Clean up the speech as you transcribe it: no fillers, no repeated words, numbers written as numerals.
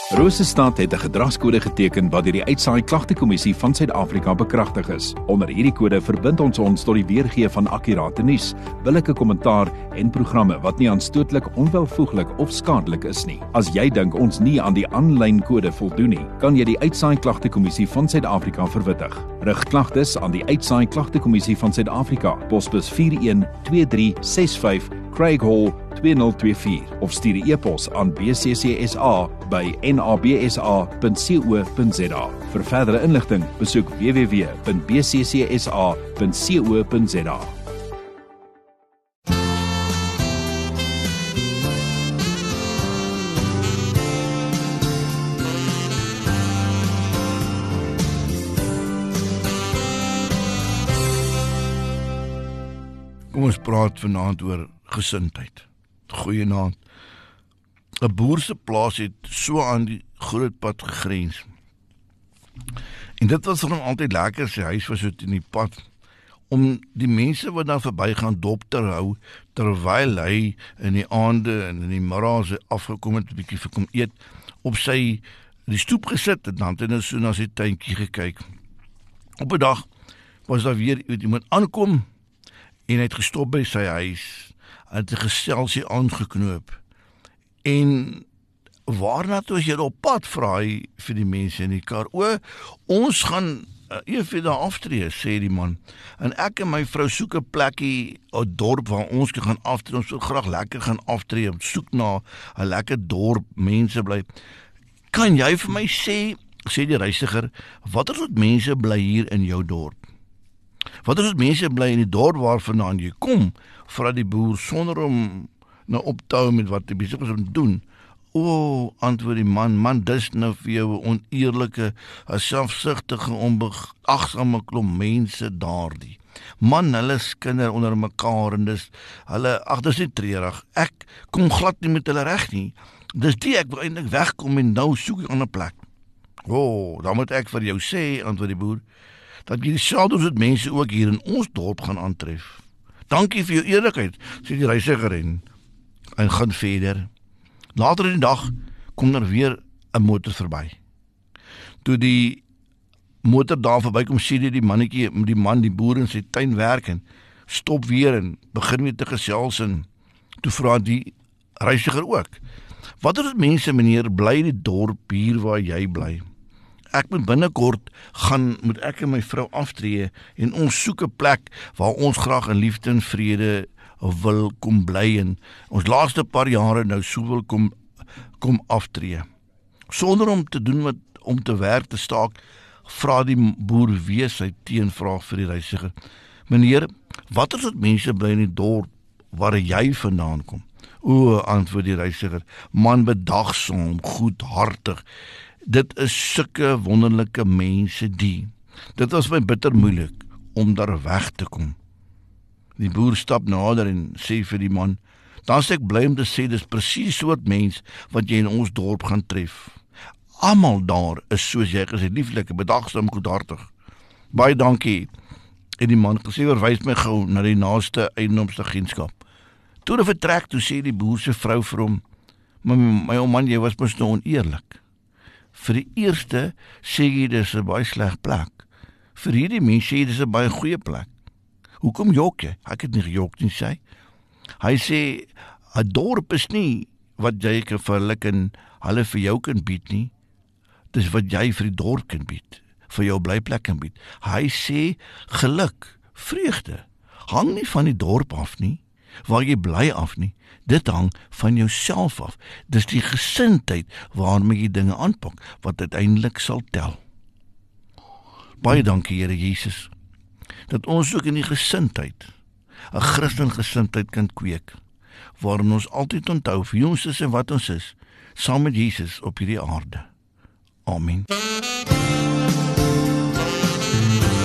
Rosestad het 'n gedragskode geteken wat deur die Uitsaai Klagtekommissie van Suid-Afrika bekragtig is. Onder hierdie kode verbind ons tot die weergee van akkurate nuus, billike kommentaar en programme wat nie aanstootlik, onwelvoeglik of skadelik is nie. As jy dink ons nie aan die aanlyn kode voldoen nie, kan jy die Uitsaai Klagtekommissie van Suid-Afrika verwittig. Rig klagtes aan die Uitsaai Klagtekommissie van Suid-Afrika, posbus 412365 Craig Hall 2024 of stuur 'n e-pos aan bccsa@nabsa.co.za. Vir verdere inligting, besoek www.bccsa.co.za. Kom ons praat vanaand oor gesindheid. Goeienaand. 'n Boer se plaas het so aan die groot pad gegrens. En dit was vir hom altyd lekker, sy huis was so in die pad, om die mense wat daar verbygaan dop te hou, terwyl hy in die aande en in die middae afgekom het, 'n bietjie vir kom eet, op die stoep gesit en dan het hy so na sy tuintjie gekyk. Op 'n dag was daar weer iemand aankom en hy het gestop by sy huis, het 'n geselsie aangeknoop. En waarna toe as jy op pad, vra hy vir die mense in die kar, ons gaan even daar aftree, sê die man, en ek en my vrou soek 'n plekkie, 'n dorp waar ons kan gaan aftree, ons wil graag lekker gaan aftree, soek na 'n lekker dorp, mense bly. Kan jy vir my sê die reisiger, watter soort mense bly hier in jou dorp? Watter soort mense bly in die dorp waarvandaan jy kom? Vra die boer sonder om nou op te hou met wat hy besig is om te doen. Antwoord die man, dis nou vir jou 'n oneerlike, 'n selfsugtige, onbeagsame klomp mense daardie. Man, hulle is kinder onder mekaar en dis nie treurig. Ek kom glad nie met hulle reg nie. Dis ek wil eintlik wegkom en nou soek ek 'n ander plek. Dan moet ek vir jou sê, antwoord die boer, dat jy dieselfde soort mense ook hier in ons dorp gaan aantref. Dankie vir jou eerlikheid, sê die reisiger en gaan verder. Later in die dag kom daar weer 'n motor verby. Toe die motor daar verbykom, sien jy die man, die boer in sy tuin werk en stop weer en begin weer te gesels en toe vra die reisiger ook, watter soort mense, meneer, bly in die dorp hier waar jy bly? Ek moet binnekort moet ek en my vrou aftree en ons soek 'n plek waar ons graag in liefde en vrede wil kom bly en ons laaste paar jare nou so wil kom aftree. Sonder om te doen om te werk te staak, vra die boer weer sy teenvraag vir die reisiger. Meneer, watter soort mense bly in die dorp waar jy vandaan kom? Antwoord die reisiger, man, bedagsaam, goedhartig. Dit is sulke wonderlike mense dit was my bitter moeilik om daar weg te kom. Die boer stap nader en sê vir die man, dan is ek bly om te sê, dis presies soort mens wat jy in ons dorp gaan tref. Almal daar is soos jy gesê, lieflik, bedagsaam, goedhartig. Baie dankie, het die man gesê, verwys my gou na die naaste eiendomsagentskap. Toe hy vertrek, toe sê die boer se vrou vir hom, my ou man, jy was mos nou oneerlik. Vir die eerste sê jy dis 'n baie sleg plek. Vir hierdie mense sê jy dis 'n baie goeie plek. Hoekom jok jy? Ek het nie gejok nie, sê. Hy sê 'n dorp is nie wat jy kan verlik en hulle vir jou kan bied nie. Dis wat jy vir die dorp kan bied, vir jou blyplek kan bied. Hy sê geluk, vreugde hang nie van die dorp af nie, waar jy bly af nie. Dit hang van jouself af. Dis die gesindheid waarmee jy dinge aanpak, wat uiteindelik sal tel. Baie dankie, Here Jesus, dat ons ook in die gesindheid, 'n Christengesindheid kan kweek, waarin ons altyd onthou wie ons is en wat ons is, saam met Jesus op hierdie aarde. Amen.